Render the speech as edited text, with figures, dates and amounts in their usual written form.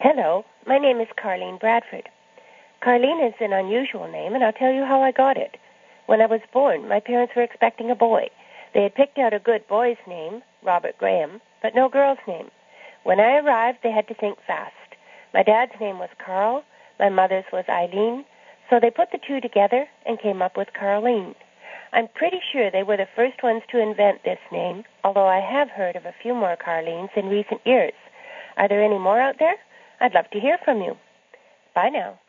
Hello, my name is Carleen Bradford. Carleen is an unusual name, and I'll tell you how I got it. When I was born, my parents were expecting a boy. They had picked out a good boy's name, Robert Graham, but no girl's name. When I arrived, they had to think fast. My dad's name was Carl, my mother's was Eileen, so they put the two together and came up with Carleen. I'm pretty sure they were the first ones to invent this name, although I have heard of a few more Carleens in recent years. Are there any more out there? I'd love to hear from you. Bye now.